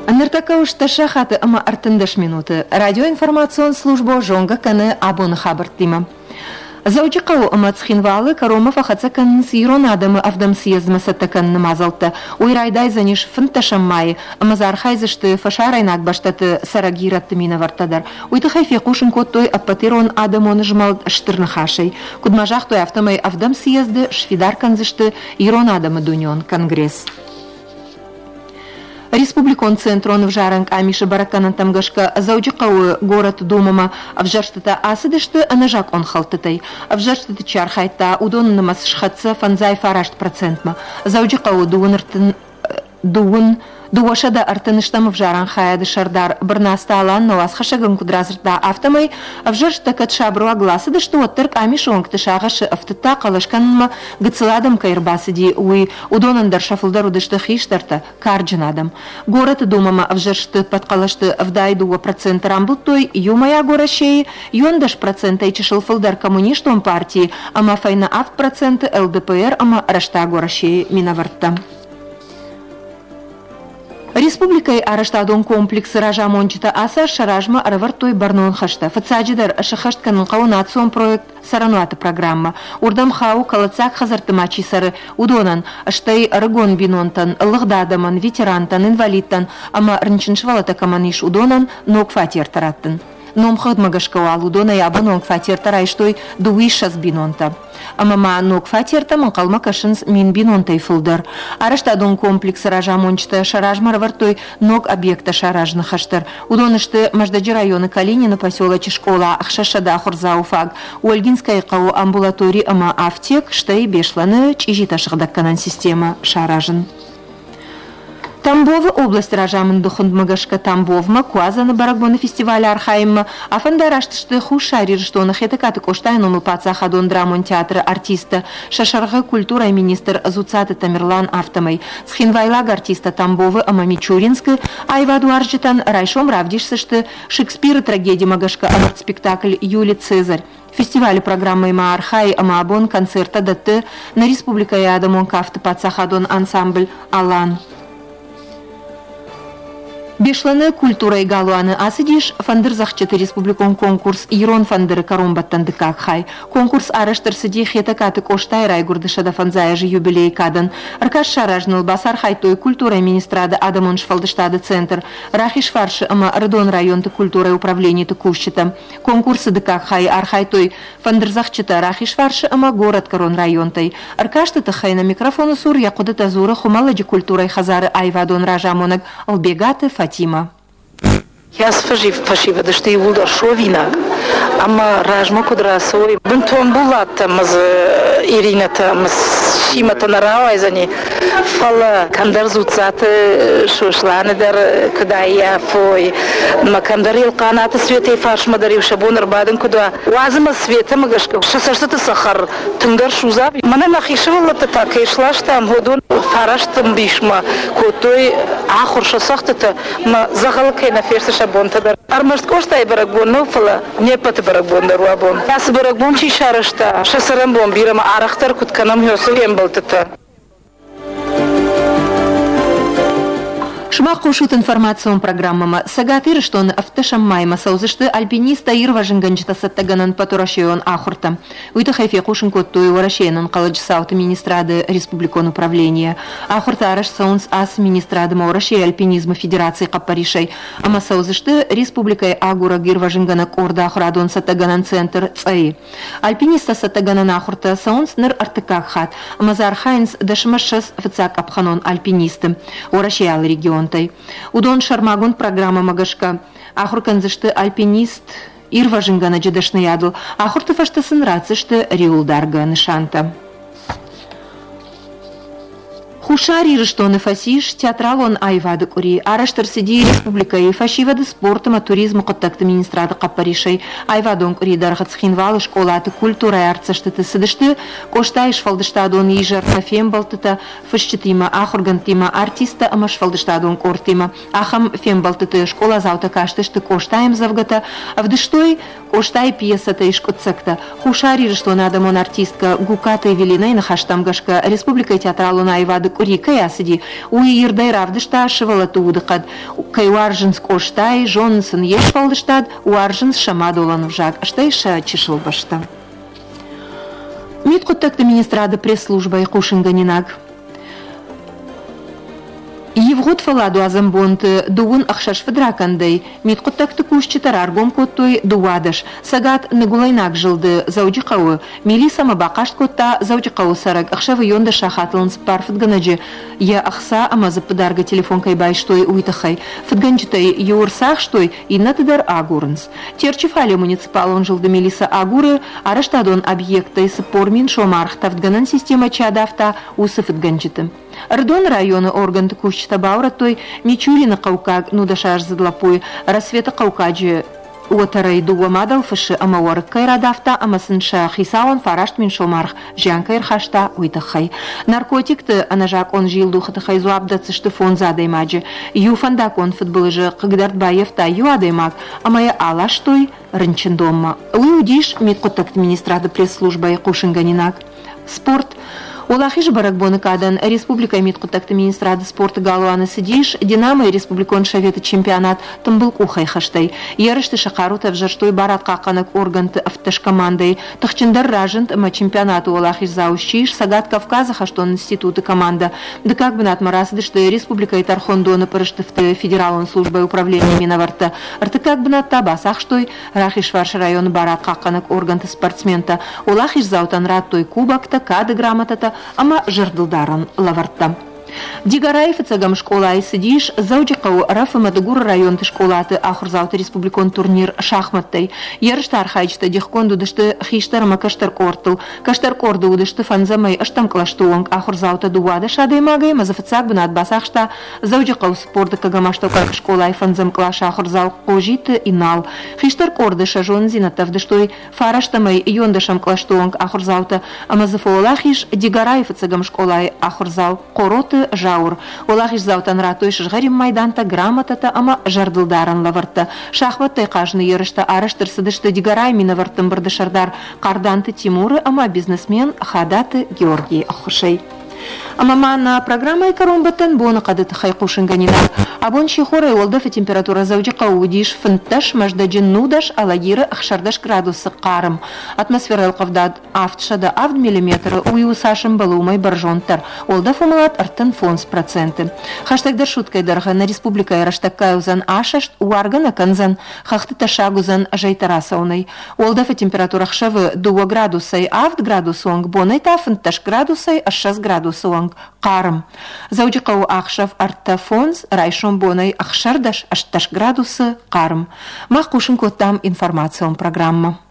Аныртака ушташа хаты ама артындаш минуты. Радиоинформацион служба жонга каны абон хабартима. Заучикау амацхинвалы Каромов ахацакан сирон адамы авдам съездмасатакан намазалта. Уйрайдай заниш фынташаммай, амазархайзышты фашарайнак баштаты сарагиратты мина вартадар. Уйтахай фекушин коттой аппатирон адамон жмал штырнахашей. Кудмажах той автомай авдам съезды швидарканзышты ирон адамы дуньон конгресс. Республикон центрон в Жаранг Амиши Бараканан Тамгашка заудикау город Думама в Жарштата асыдышты анажак он халтытай. В Жарштата чархайта удон намас шхатса фанзай фарашт процентма. Заудикау дуашада артыныштам в Жаран хаяды шардар бірнаста алан науас хашагын кудразырда автомай в Жарштата катшабру агласыды что оттырк Амиши оңкты шағашы автыта қалашканма гыцыладым кайрбасыди уй удонандар шафылдар удышты хиштарта карджинадам. Город Думама в Жаршты подкалашты вдай дуа процент рамблтой юмая горашей юндаш процента и чешылфылдар коммуништом партии ама файна авт проценты ЛДПР ама рашта горашей минаварта. Республикой араштадон комплекс ражамончита аса шаражма аравартой барнон хашта. Фацаджидар шахаштканын каунацион проект сарануата программа. Урдам хау калацак хазартымачи сары удонан аштай рыгон бинонтан, лыгдадаман, ветерантан, инвалидтан, ама рынчыншвалата каманиш удонан ног фатир тараттын. Ном хадмагашкавал удона яба ног фатир тарайштой дуишас бинонта. Амама ног фатирта манкалма кашынс мин бинонтай фылдар. Араштадон комплекс ражамончта шаражмар вартой ног объекта шаражны хаштар. Удонышты Маждаджи районы Калинина поселочи школа Ахшашада Хурзауфаг. Ольгинская кау амбулаторий ама аптек штай бешланы чижита шахдакканан система шаражын. Тамбова область ражамын духундмагашка Тамбовма куазаны барагбоны фестиваля архаимма афандараштышты хушари рыштоны хетакаты коштайномы пацахадон драмон театры артиста шашарга культура министр Зуцаты Тамерлан автомай схинвайлаг артиста Тамбовы ама Мичуринск айваду аржитан райшом равдишсышты Шекспир трагедия магашка амарт спектакль Юлий Цезарь. Фестиваль программы «Ма Архай Амаабон» концерта датты на республика Ядамон кафты пацахадон ансамбль «Алан». Бешланы культура и галуаны асыдиш фандырзахчаты республикон конкурс Ирон фандыры каромбаттан дыкак хай. Конкурс араштырсыди хетакаты коштай райгурдышада фанзаяжы юбилей кадан. Аркаш шаражныл басар хайтой культура министрада Адамон шфалдыштады центр. Рахиш фарши ама Рыдон районты культура и управление тыкущита. Конкурсы дыкак хай архайтой фандырзахчата Рахиш фарши ама город Карон районтай. Аркашты тахай на микрофону сур якуды тазура хумалади культурой хазары айвадон ражамонак албегаты Фатима. Я спасибо, да что его дошло вина. Ама ражма кудрасой. Бунтом была там Ирина там Шимата нарава из они. Фала кандар зуцаты шушланы дар куда я фой. Макандарил канаты свете фарш мадарив шабон арбаден куда. Вазма света магашка. Шасашты сахар тунгар шуза. Мана нахишевала так и шла там годон фараш там бишма. Котой ахур шасахты ма загалкай на ферсе шабон тадар. Армашт коштай барагбон нофала не пат барагбон даруабон. Яс барагбон чи шарашта. Шасарам бом бирам арахтар кутканам хёсовем болтата. Шмак кушут информацион программама. Сагатыр, что он автошаммайма саузышты альпиниста Ирва Жинганчта саттаганан патурашион ахурта. Уйта хайфе кушин коттуй варашейнан калач сауты министрады республикон управления. Ахурта араш саунс ас министрады маурашей альпинизма федерации каппаришей. Ама саузышты республикой агура Ирва Жингана корда ахурадон саттаганан центр цаи. Альпиниста саттаганан ахурта саунс ныр артыкак хат. Амазар хайнс дашмашас фцак апханон альпинисты. Варашей ал регион. Удон шармагун программа магашка. Ахурканзышты альпинист Ирва Жингана джедашны ядл. Ахурты фаштасын рацышты риулдарга нышанта. Хушари рыштоны фасиш театрал он айвады кури. Араштар сиди республика и фашивады спортыма туризму контакты министрады каппаришей. Айвадон кури дархацхинвалы школаты культура и арцаштыты сыдышты. Коштайш фалдыштадон ижар фем балтыта фашчитима ахургантима артиста амаш фалдыштадон кортима. Ахам фем балтыты школа заута каштышты коштаем завгата. Вдыштой коштай пьеса-то ишкутсакта. Хушари рыштоны адамон артистка гуката и велинай нахаштамгашка республика театрал он айвады курика ясиди. Уирдай равдышта шывалатудыкад. Кайваржинск оштай, жонсын ешфалдыштад, уаржинс шамадоланувжак. Аштай ша чешылбашта. Миткуттакты министрады пресс-служба и Кушинганинаг. Евгод фаладу азамбонты дугун ахшаш федракандай. Миткуттакты кушчитар аргом коттой дуадаш. Сагат нагулайнак жылды заудикауы. Милиса мабакашт котта заудикауы сарак. Ахшавы йонда шахатлын спар федганаджи. Я ахса амазы подарга телефон кайбай штой уйтахай. Федганчитай юрсах штой и натыдар агурнс. Терчифали муниципалон жылды Милиса агуры. Араштадон объекта сапормин шомархта федганан система чадафта усы федганчиты. Рдон районы орган кушчита бауратой Мичурина каукаг нудашаш задлапой рассвета каукаджи уатарай дугамадал фаши амавар кайрадафта амасынша хисауан фарашт мин шомарх жянкайр хашта уйтахай. Наркотикты анажак он жил духатахай зуабда цышты фон задаймаджи. Юфандак он футболыжи кагдартбаевта юадаймак амая алаштой рынчендомма. Уюдиш миткотакт министрада пресс-служба и Кушинганинак. Спорт. Улахиш баракбоны кадан республика миткутакты министрады спорта галуаны сидиш, Динамо и республикон шавета чемпионат там был кухай хаштай. Ярышты шакарута в жарштой барат каканак органт автош командой. Тахчиндар ражент ма чемпионату улахиш заущиш, сагат Кавказа хаштон институты команда. Да как бы натмарасы, что республика и Тархондона парыштыфты федералон службой управления Миноварта. Арты как бы нат табасах штой, рахиш ваш район барат каканак органт спортсмента. Улахиш заутан рад той кубакта, кады грамотата, ама жардылдаран лавартта. Дигараев цагам школа и сидиш, заудикау Рафамадагур район ты школаты ахурзауты республикон турнир шахматтай. Ярштар хайчта дихконду дышты хиштар макаштар кортл, каштар корду удышты фанзамай аштам клаштуанг ахурзаута дуада шадай магай, мазафацак бнат басахшта, заудикау спорта кагамашта как школа и фанзам клаша ахурзау кожиты и нал. Хиштар корды шажон зинатав дыштой фараштамай йондашам клаштуанг ахурзаута, амазафолахиш Дигараев цагам школа и ахурзау короты жаур. Олахиш заутан ратойш жгарим майданта грамотата, ама жардылдаран лаварта. Шахматтай кажны ерышта араштыр сыдышты Дигарай минавартым бардышардар карданты Тимуры, ама бизнесмен Хадаты Георгий Ахушей. Амамана программа и коромбатан бона кадыты хайкушинганина. Абончи хорай олдафы температура заудика удиш фынташ маждаджин нудаш алагиры ахшардаш градусы қарым. Атмосфера алқавдад автшада авд миллиметры уйу сашым балумай баржонтар. Олдаф умалат артын фонс проценты. Хаштагдар шуткайдарга на республика яраштаккай узан ашашт уаргана канзан хахты ташагузан жайтарасауной. Олдафы температура хшавы 2 градусай авд градусуанг бонайта фынташ градусай ашшас градусуанг қарым. Заудикау ахшав арта фонс райшон бонай ахшардаш ашташ градусы қарым. Махкушин коттам информацион программа.